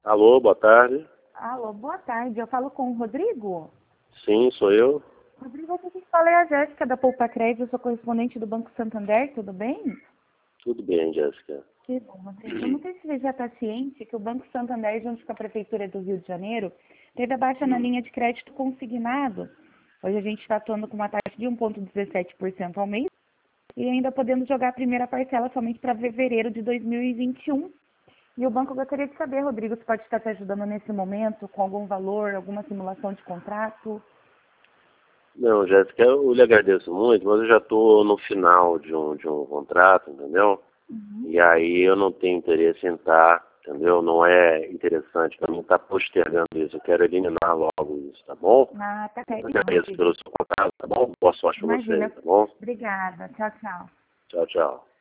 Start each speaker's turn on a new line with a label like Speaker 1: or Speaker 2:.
Speaker 1: Alô, boa tarde.
Speaker 2: Alô, boa tarde. Eu falo com o Rodrigo?
Speaker 1: Sim, sou eu.
Speaker 2: Rodrigo, aqui que fala é a Jéssica da Poupa Crédito, eu sou correspondente do Banco Santander, tudo bem?
Speaker 1: Tudo bem, Jéssica.
Speaker 2: Que bom, Rodrigo. Eu não sei se você já está ciente que o Banco Santander, junto com a Prefeitura do Rio de Janeiro, teve a baixa na linha de crédito consignado. Hoje a gente está atuando com uma taxa de 1,17% ao mês e ainda podendo jogar a primeira parcela somente para fevereiro de 2021. E o banco gostaria de saber, Rodrigo, se pode estar te ajudando nesse momento com algum valor, alguma simulação de contrato.
Speaker 1: Não, Jéssica, eu lhe agradeço muito, mas eu já estou no final de um contrato, entendeu?
Speaker 2: Uhum.
Speaker 1: E aí eu não tenho interesse em estar, entendeu? Não é interessante para mim estar postergando isso. Eu quero eliminar logo isso, tá bom?
Speaker 2: Ah, tá certo,
Speaker 1: Eu
Speaker 2: então,
Speaker 1: agradeço
Speaker 2: Rodrigo.
Speaker 1: pelo seu contato, tá bom? Boa sorte para
Speaker 2: Imagina.
Speaker 1: vocês, tá bom?
Speaker 2: Obrigada. Tchau, tchau.
Speaker 1: Tchau, tchau.